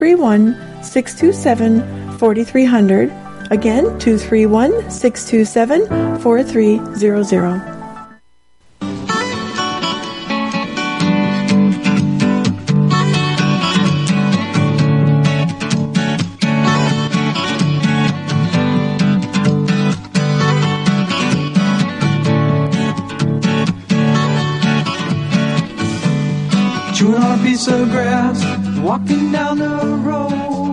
231-627-4300. Again, 231-627-4300. Chewing on a piece of grass, walking down the road.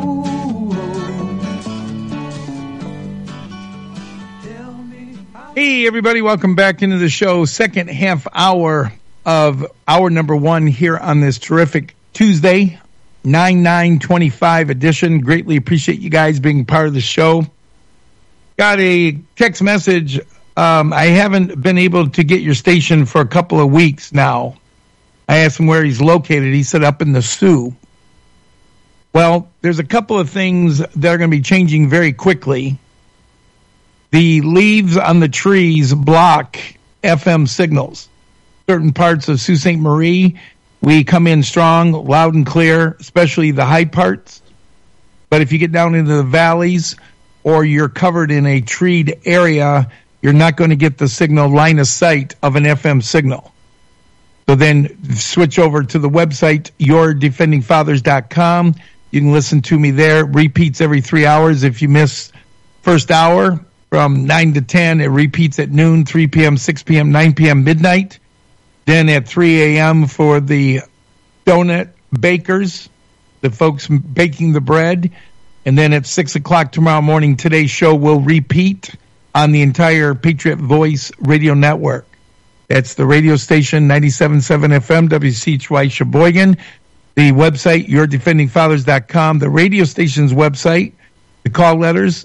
Hey, everybody, welcome back into the show. Second half hour of hour number one here on this terrific Tuesday, 9/9/25 edition. Greatly appreciate you guys being part of the show. Got a text message. I haven't been able to get your station for a couple of weeks now. I asked him where he's located. He said up in the Sioux. Well, there's a couple of things that are going to be changing very quickly. The leaves on the trees block FM signals. Certain parts of Sault Ste. Marie, we come in strong, loud and clear, especially the high parts. But if you get down into the valleys or you're covered in a treed area, you're not going to get the signal line of sight of an FM signal. So then switch over to the website, yourdefendingfathers.com. You can listen to me there. Repeats every 3 hours. If you miss first hour from 9 to 10, it repeats at noon, 3 p.m., 6 p.m., 9 p.m., midnight. Then at 3 a.m. for the donut bakers, the folks baking the bread. And then at 6 o'clock tomorrow morning, today's show will repeat on the entire Patriot Voice radio network. That's the radio station, 97.7 FM, WCHY Sheboygan. The website, yourdefendingfathers.com. The radio station's website, the call letters,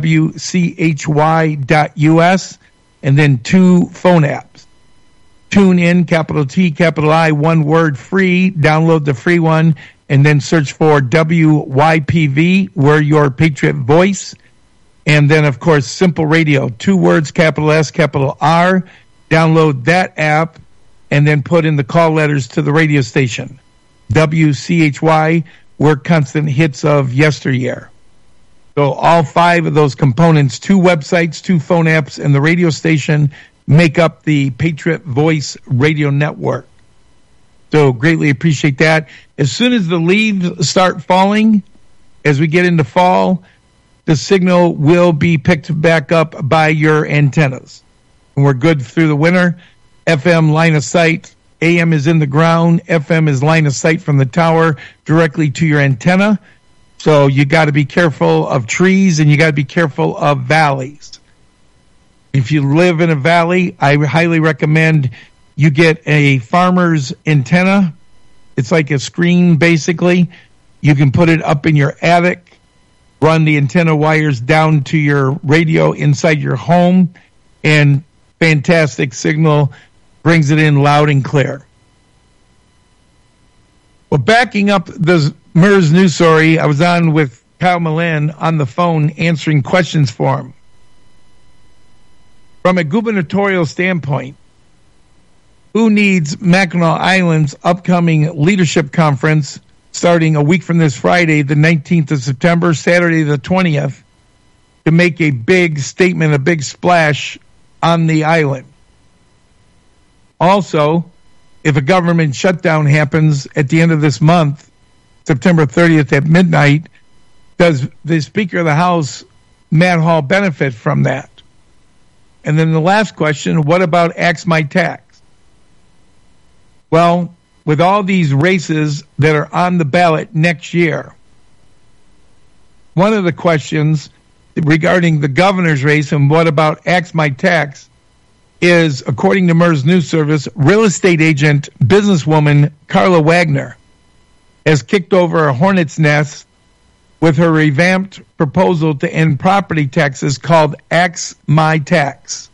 WCHY.us. And then 2 phone apps. Tune in, capital T, capital I, one word, free. Download the free one. And then search for WYPV, We're Your Patriot Voice. And then, of course, Simple Radio, 2 words, capital S, capital R. Download that app and then put in the call letters to the radio station. WCHY, we're constant hits of yesteryear. So all 5 of those components, 2 websites, 2 phone apps, and the radio station make up the Patriot Voice radio network. So greatly appreciate that. As soon as the leaves start falling, as we get into fall, the signal will be picked back up by your antennas. And we're good through the winter. FM line of sight. AM is in the ground. FM is line of sight from the tower directly to your antenna. So you got to be careful of trees and you got to be careful of valleys. If you live in a valley, I highly recommend you get a farmer's antenna. It's like a screen, basically. You can put it up in your attic, run the antenna wires down to your radio inside your home, and fantastic signal, brings it in loud and clear. Well, backing up the MERS news story, I was on with Kyle Milan on the phone answering questions for him. From a gubernatorial standpoint, who needs Mackinac Island's upcoming leadership conference starting a week from this Friday, the 19th of September, Saturday the 20th, to make a big statement, a big splash on the island? Also, if a government shutdown happens at the end of this month, September 30th at midnight, does the Speaker of the House, Matt Hall, benefit from that? And then the last question, what about Axe My Tax? Well, with all these races that are on the ballot next year, one of the questions regarding the governor's race and what about Axe My Tax is, according to MERS News Service, real estate agent, businesswoman Carla Wagner has kicked over a hornet's nest with her revamped proposal to end property taxes called Axe My Tax.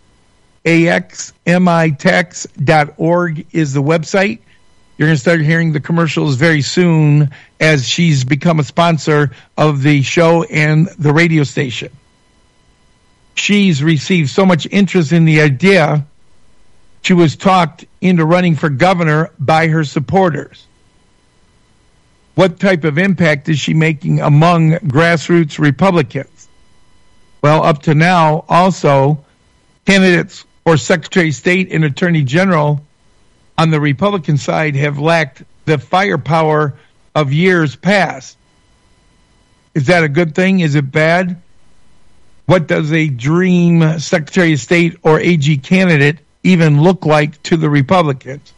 AXMITax.org is the website. You're going to start hearing the commercials very soon as she's become a sponsor of the show and the radio station. She's received so much interest in the idea, she was talked into running for governor by her supporters. What type of impact is she making among grassroots Republicans? Well, up to now, also, candidates for Secretary of State and Attorney General on the Republican side have lacked the firepower of years past. Is that a good thing? Is it bad? What does a dream Secretary of State or AG candidate even look like to the Republicans?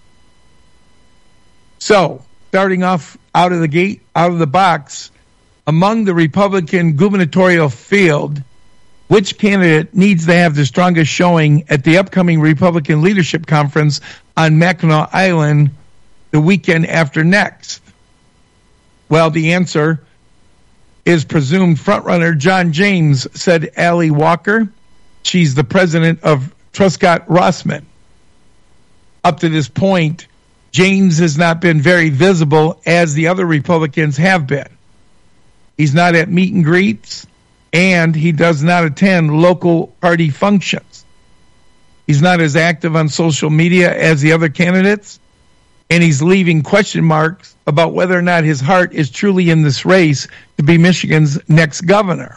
So, starting off out of the gate, out of the box, among the Republican gubernatorial field, which candidate needs to have the strongest showing at the upcoming Republican Leadership Conference on Mackinac Island the weekend after next? Well, the answer is presumed frontrunner John James, said Allie Walker. She's the president of Truscott Rossman. Up to this point, James has not been very visible as the other Republicans have been. He's not at meet and greets, and he does not attend local party functions. He's not as active on social media as the other candidates, and he's leaving question marks about whether or not his heart is truly in this race to be Michigan's next governor.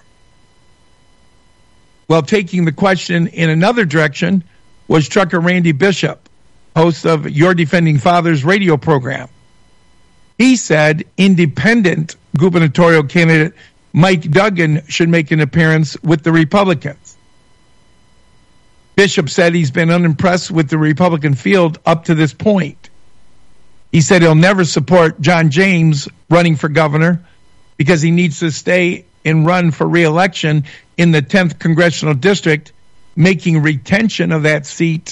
Well, taking the question in another direction was trucker Randy Bishop, host of Your Defending Fathers radio program. He said independent gubernatorial candidate Mike Duggan should make an appearance with the Republicans. Bishop said he's been unimpressed with the Republican field up to this point. He said he'll never support John James running for governor because he needs to stay and run for re-election in the 10th Congressional District, making retention of that seat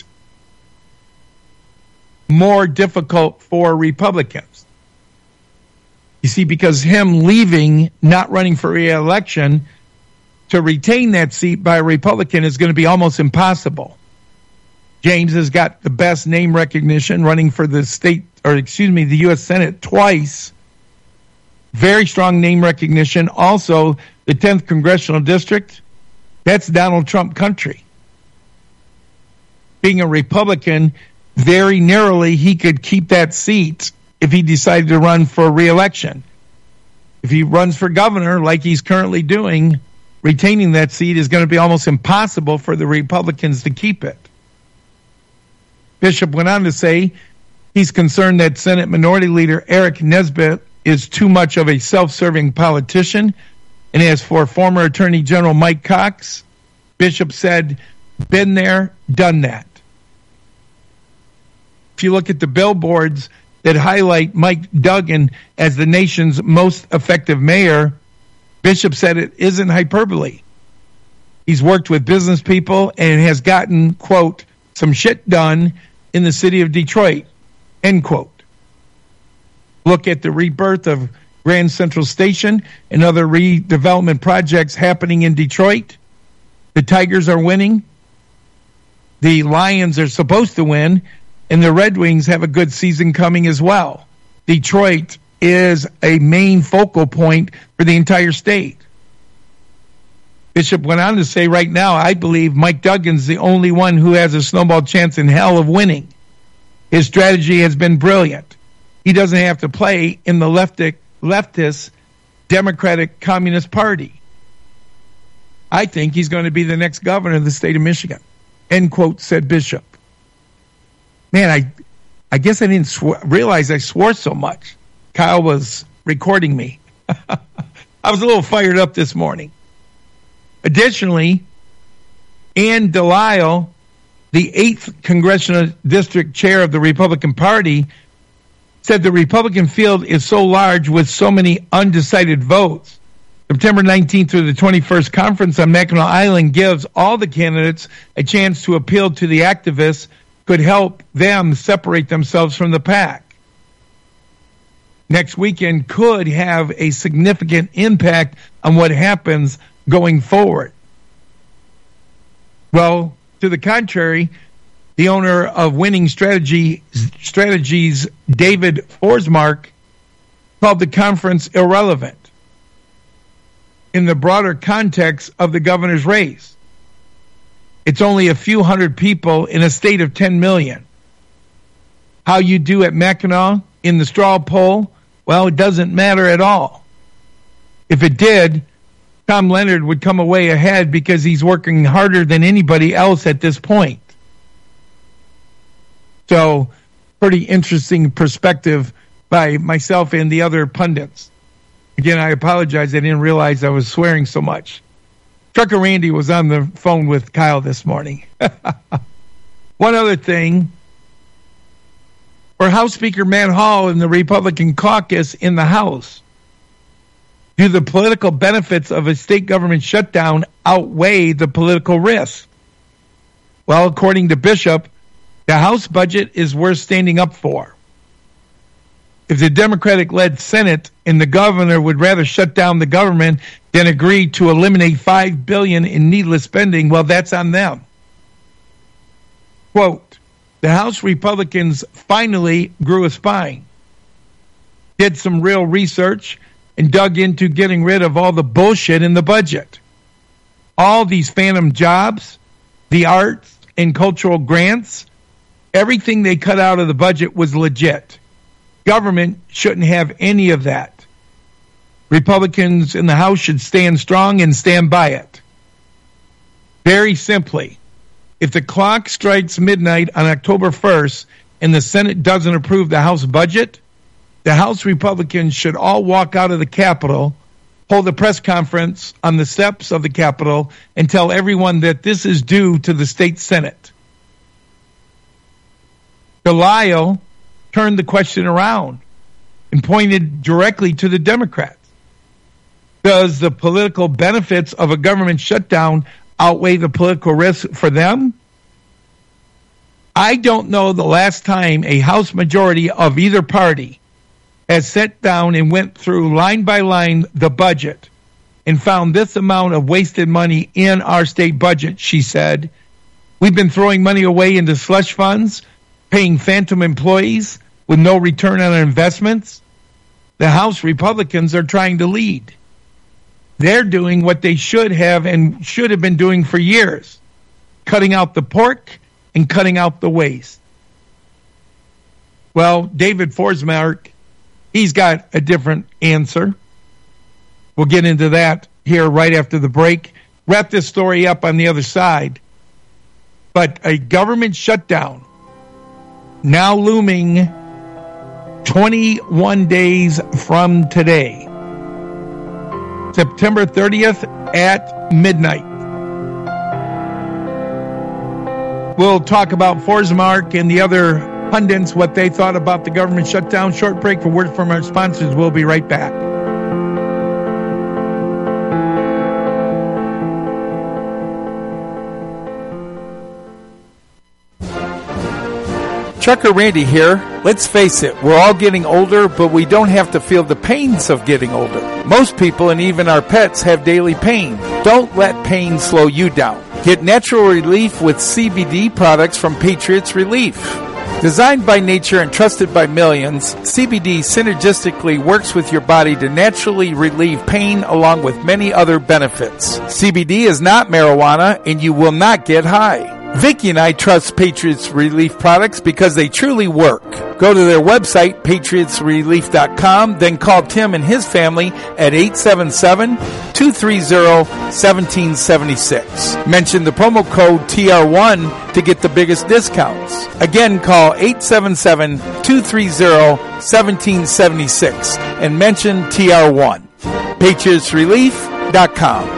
more difficult for Republicans. You see, because him leaving, not running for re-election, to retain that seat by a Republican is going to be almost impossible. James has got the best name recognition, running for the the U.S. Senate twice. Very strong name recognition. Also, the 10th Congressional District, that's Donald Trump country. Being a Republican, very narrowly, he could keep that seat if he decided to run for re-election. If he runs for governor, like he's currently doing, retaining that seat is going to be almost impossible for the Republicans to keep it. Bishop went on to say he's concerned that Senate Minority Leader Eric Nesbitt is too much of a self-serving politician. And as for former Attorney General Mike Cox, Bishop said, been there, done that. If you look at the billboards that highlight Mike Duggan as the nation's most effective mayor, Bishop said it isn't hyperbole. He's worked with business people and has gotten, quote, some shit done in the city of Detroit, end quote. Look at the rebirth of Grand Central Station and other redevelopment projects happening in Detroit. The Tigers are winning. The Lions are supposed to win. And the Red Wings have a good season coming as well. Detroit is a main focal point for the entire state. Bishop went on to say, right now, I believe Mike Duggan's the only one who has a snowball chance in hell of winning. His strategy has been brilliant. He doesn't have to play in the leftist Democratic Communist Party. I think he's going to be the next governor of the state of Michigan, end quote, said Bishop. Man, I guess I didn't realize I swore so much. Kyle was recording me. I was a little fired up this morning. Additionally, Ann Delisle, the 8th Congressional District Chair of the Republican Party, said the Republican field is so large with so many undecided votes. September 19th through the 21st conference on Mackinac Island gives all the candidates a chance to appeal to the activists, could help them separate themselves from the pack. Next weekend could have a significant impact on what happens going forward. Well, to the contrary, the owner of Winning Strategies, David Forsmark, called the conference irrelevant in the broader context of the governor's race. It's only a few hundred people in a state of 10 million. How you do at Mackinac in the straw poll Well, it doesn't matter at all. If it did, Tom Leonard would come away ahead because he's working harder than anybody else at this point. So, pretty interesting perspective by myself and the other pundits. Again, I apologize. I didn't realize I was swearing so much. Trucker Randy was on the phone with Kyle this morning. One other thing. For House Speaker Matt Hall and the Republican caucus in the House, do the political benefits of a state government shutdown outweigh the political risk? Well, according to Bishop, the House budget is worth standing up for. If the Democratic-led Senate and the governor would rather shut down the government than agree to eliminate $5 billion in needless spending, well, that's on them. Quote, the House Republicans finally grew a spine, did some real research, and dug into getting rid of all the bullshit in the budget. All these phantom jobs, the arts and cultural grants, everything they cut out of the budget was legit. Government shouldn't have any of that. Republicans in the House should stand strong and stand by it. Very simply, if the clock strikes midnight on October 1st and the Senate doesn't approve the House budget, the House Republicans should all walk out of the Capitol, hold a press conference on the steps of the Capitol, and tell everyone that this is due to the state Senate. Delisle turned the question around and pointed directly to the Democrats. Does the political benefits of a government shutdown outweigh the political risk for them? I don't know the last time a House majority of either party has sat down and went through line by line the budget and found this amount of wasted money in our state budget, she said. We've been throwing money away into slush funds, paying phantom employees with no return on investments. The House Republicans are trying to lead. They're doing what they should have and should have been doing for years, cutting out the pork and cutting out the waste. Well, David Forsmark, he's got a different answer. We'll get into that here right after the break. Wrap this story up on the other side. But a government shutdown now looming 21 days from today, September 30th at midnight. We'll talk about Forsmark and the other pundits, what they thought about the government shutdown. Short break for word from our sponsors. We'll be right back. Trucker Randy here. Let's face it, we're all getting older, but we don't have to feel the pains of getting older. Most people and even our pets have daily pain. Don't let pain slow you down. Get natural relief with CBD products from Patriots Relief. Designed by nature and trusted by millions, CBD synergistically works with your body to naturally relieve pain along with many other benefits. CBD is not marijuana and you will not get high. Vicky and I trust Patriots Relief products because they truly work. Go to their website, patriotsrelief.com, then call Tim and his family at 877-230-1776. Mention the promo code TR1 to get the biggest discounts. Again, call 877-230-1776 and mention TR1. patriotsrelief.com.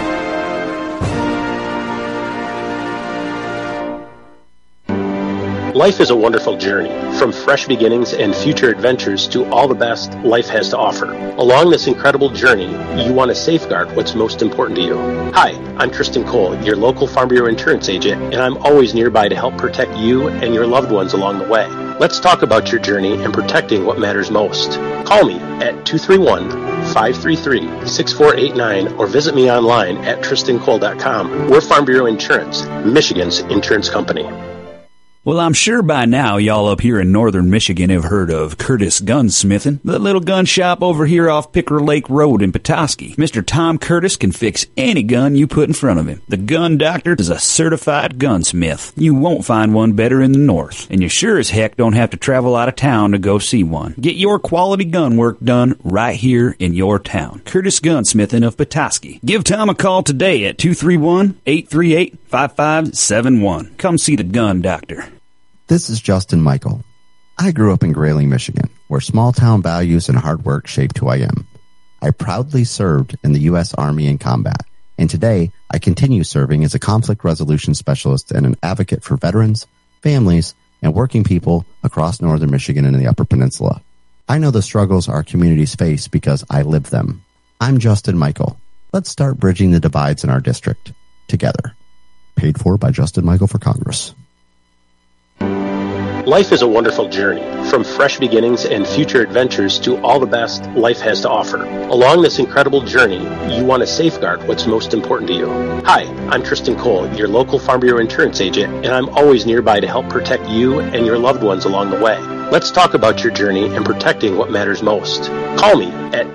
Life is a wonderful journey, from fresh beginnings and future adventures to all the best life has to offer. Along this incredible journey, you want to safeguard what's most important to you. Hi, I'm Tristan Cole, your local Farm Bureau insurance agent, and I'm always nearby to help protect you and your loved ones along the way. Let's talk about your journey and protecting what matters most. Call me at 231-533-6489 or visit me online at tristancole.com. We're Farm Bureau Insurance, Michigan's insurance company. Well, I'm sure by now y'all up here in northern Michigan have heard of Curtis Gunsmithing, the little gun shop over here off Picker Lake Road in Petoskey. Mr. Tom Curtis can fix any gun you put in front of him. The Gun Doctor is a certified gunsmith. You won't find one better in the north, and you sure as heck don't have to travel out of town to go see one. Get your quality gun work done right here in your town. Curtis Gunsmithing of Petoskey. Give Tom a call today at 231-838-5571. Come see the Gun Doctor. This is Justin Michael. I grew up in Grayling, Michigan, where small-town values and hard work shaped who I am. I proudly served in the U.S. Army in combat, and today I continue serving as a conflict resolution specialist and an advocate for veterans, families, and working people across northern Michigan and the Upper Peninsula. I know the struggles our communities face because I live them. I'm Justin Michael. Let's start bridging the divides in our district together. Paid for by Justin Michael for Congress. Life is a wonderful journey, from fresh beginnings and future adventures to all the best life has to offer. Along this incredible journey, you want to safeguard what's most important to you. Hi, I'm Tristan Cole, your local Farm Bureau insurance agent, and I'm always nearby to help protect you and your loved ones along the way. Let's talk about your journey and protecting what matters most. Call me at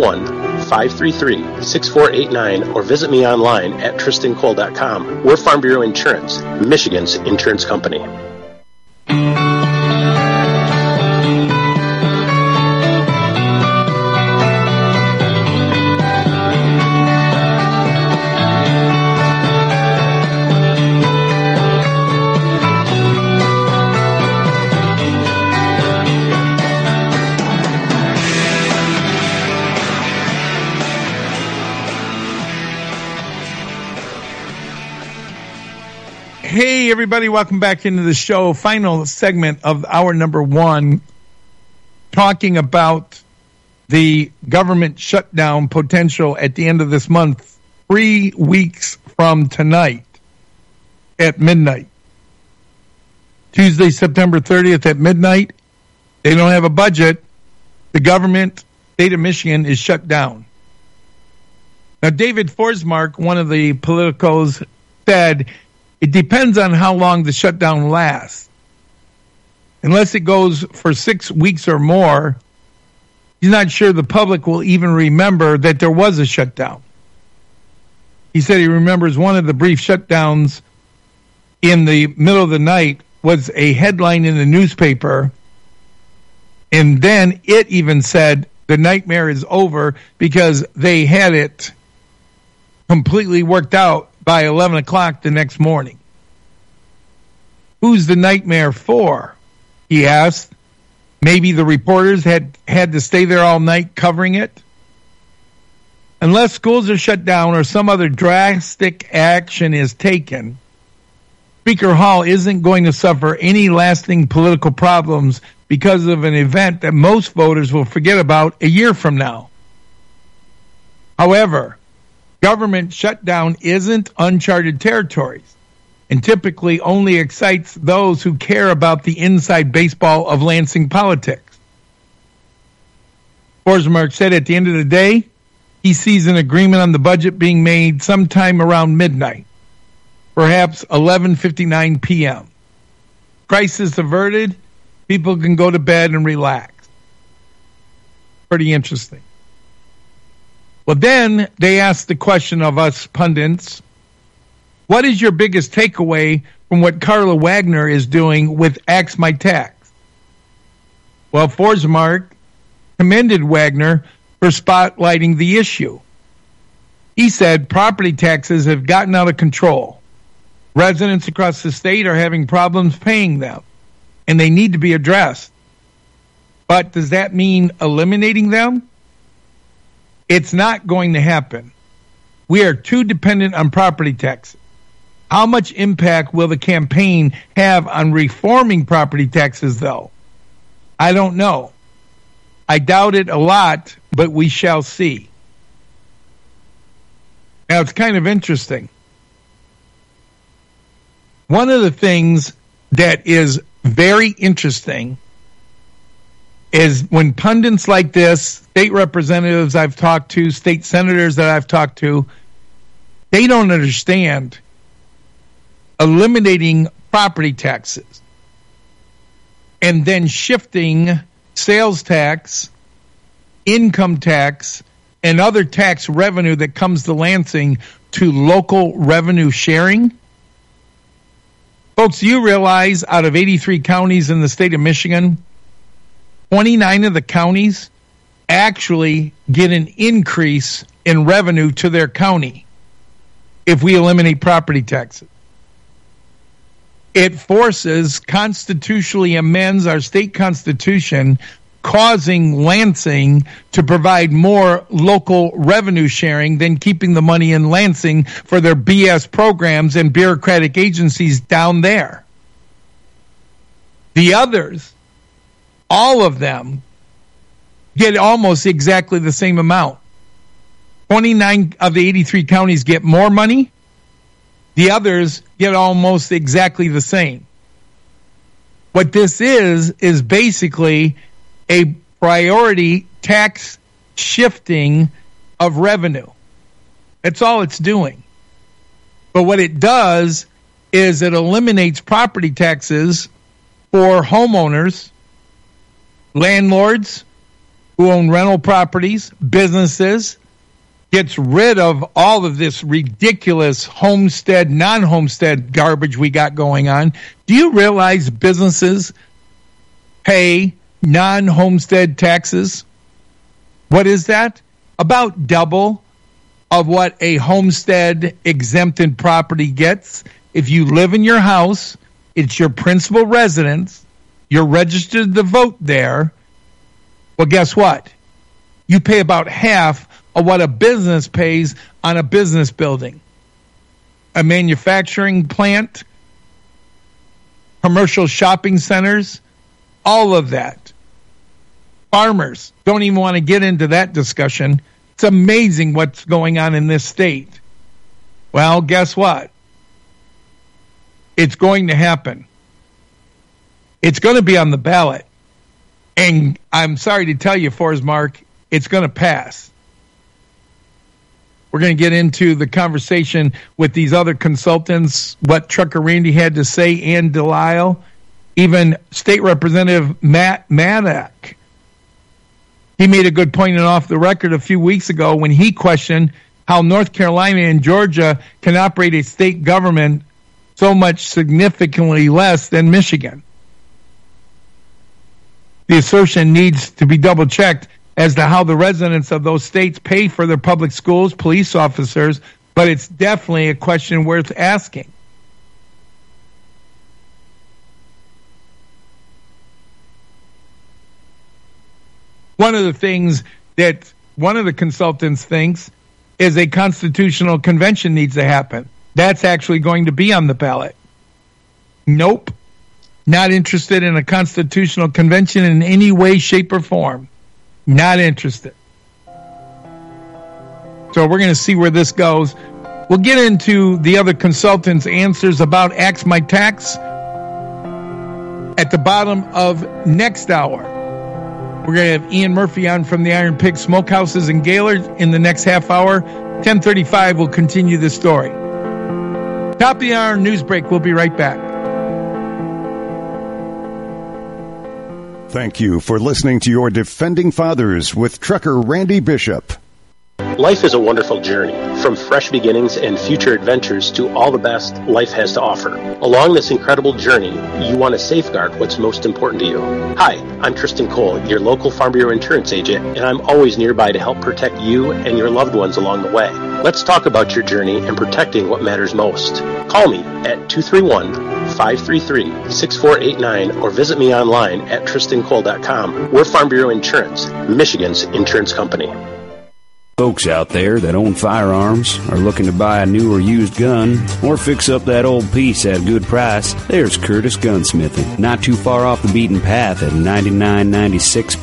231-533-6489 or visit me online at tristancole.com. We're Farm Bureau Insurance, Michigan's insurance company. Hey, everybody, welcome back into the show. Final segment of hour number one, talking about the government shutdown potential at the end of this month, 3 weeks from tonight at midnight. Tuesday, September 30th at midnight. They don't have a budget. The government, state of Michigan, is shut down. Now, David Forsmark, one of the politicos, said, it depends on how long the shutdown lasts. Unless it goes for 6 weeks or more, he's not sure the public will even remember that there was a shutdown. He said he remembers one of the brief shutdowns in the middle of the night was a headline in the newspaper, and then it even said the nightmare is over because they had it completely worked out by 11 o'clock the next morning. Who's the nightmare for? He asked. Maybe the reporters had to stay there all night covering it? Unless schools are shut down or some other drastic action is taken, Speaker Hall isn't going to suffer any lasting political problems because of an event that most voters will forget about a year from now. However, government shutdown isn't uncharted territories and typically only excites those who care about the inside baseball of Lansing politics. Forsmark said at the end of the day, he sees an agreement on the budget being made sometime around midnight, perhaps 11:59 p.m. Crisis averted, people can go to bed and relax. Pretty interesting. Well, then they asked the question of us pundits, what is your biggest takeaway from what Carla Wagner is doing with Axe My Tax? Well, Forsmark commended Wagner for spotlighting the issue. He said property taxes have gotten out of control. Residents across the state are having problems paying them, and they need to be addressed. But does that mean eliminating them? It's not going to happen. We are too dependent on property taxes. How much impact will the campaign have on reforming property taxes, though? I don't know. I doubt it a lot, but we shall see. Now, it's kind of interesting. One of the things that is very interesting is when pundits like this, state representatives I've talked to, state senators that I've talked to, they don't understand eliminating property taxes and then shifting sales tax, income tax, and other tax revenue that comes to Lansing to local revenue sharing. Folks, you realize out of 83 counties in the state of Michigan, 29 of the counties actually get an increase in revenue to their county if we eliminate property taxes. It forces, constitutionally amends our state constitution, causing Lansing to provide more local revenue sharing than keeping the money in Lansing for their BS programs and bureaucratic agencies down there. The others, all of them, get almost exactly the same amount. 29 of the 83 counties get more money. The others get almost exactly the same. What this is basically a priority tax shifting of revenue. That's all it's doing. But what it does is it eliminates property taxes for homeowners, landlords who own rental properties, businesses, gets rid of all of this ridiculous homestead, non-homestead garbage we got going on. Do you realize businesses pay non-homestead taxes? What is that? About double of what a homestead exempted property gets. If you live in your house, it's your principal residence, you're registered to vote there, well, guess what? You pay about half of what a business pays on a business building. A manufacturing plant, commercial shopping centers, all of that. Farmers, don't even want to get into that discussion. It's amazing what's going on in this state. Well, guess what? It's going to happen. It's going to be on the ballot. And I'm sorry to tell you, Forsmark, it's going to pass. We're going to get into the conversation with these other consultants, what Trucker Randy had to say, and Delisle, even State Representative Matt Maddock. He made a good point off the record a few weeks ago when he questioned how North Carolina and Georgia can operate a state government so much significantly less than Michigan. The assertion needs to be double-checked as to how the residents of those states pay for their public schools, police officers, but it's definitely a question worth asking. One of the things that one of the consultants thinks is a constitutional convention needs to happen. That's actually going to be on the ballot. Nope. Not interested in a constitutional convention in any way, shape, or form. Not interested. So we're going to see where this goes. We'll get into the other consultants' answers about Axe My Tax at the bottom of next hour. We're going to have Ian Murphy on from the Iron Pig Smokehouses in Gaylord in the next half hour. 10:35 will continue the story. Top of the hour news break. We'll be right back. Thank you for listening to your Defending Fathers with Trucker Randy Bishop. Life is a wonderful journey, from fresh beginnings and future adventures to all the best life has to offer. Along this incredible journey, you want to safeguard what's most important to you. Hi, I'm Tristan Cole, your local Farm Bureau insurance agent, and I'm always nearby to help protect you and your loved ones along the way. Let's talk about your journey and protecting what matters most. Call me at 231-533-6489 or visit me online at tristancole.com. We're Farm Bureau Insurance, Michigan's insurance company. Folks out there that own firearms are looking to buy a new or used gun or fix up that old piece at a good price, there's Curtis Gunsmithing. Not too far off the beaten path at 9996